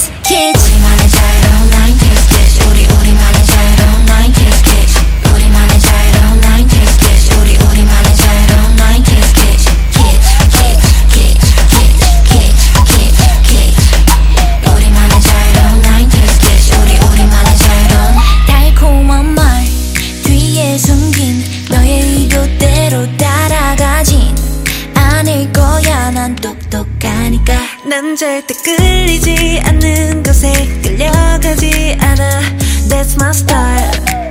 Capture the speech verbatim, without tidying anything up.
nineties kids. 우리만의 자유로운 nineties kids. 우리 우리만의 자유로운 nineties kids. 우리만의 자유로운 nineties kids. 우리 우리만의 자유로운 nineties kids. Kids, kids, kids, kids, kids, kids, kids. 우리만의 자유로운 nineties kids. 우리 우리만의 자유로운 달콤한 말 뒤에 숨긴 너의 의도대로 따라가진 않을 거야. 난 똑똑하니까. 난 절대 끌리지 않는 것에 끌려가지 않아. That's my style.